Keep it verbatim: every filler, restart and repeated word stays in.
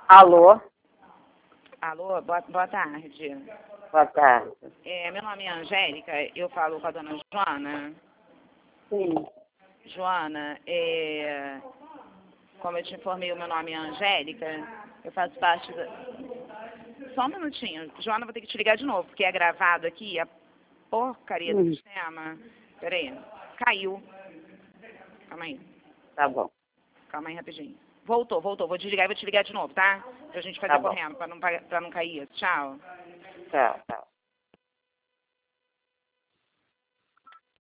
Alô? Alô, boa, boa tarde. Boa tarde. É, meu nome é Angélica, eu falo com a dona Joana. Sim. Joana, é, como eu te informei, o meu nome é Angélica, eu faço parte da... Só um minutinho, Joana, vou ter que te ligar de novo, porque é gravado aqui, a porcaria do Hum. sistema. Peraí, caiu. Calma aí, Tá bom. calma aí rapidinho. Voltou, voltou, vou desligar e vou te ligar de novo, tá? Pra gente fazer Tá bom. correndo, pra não, pa- pra não cair. Tchau. Tchau, tchau.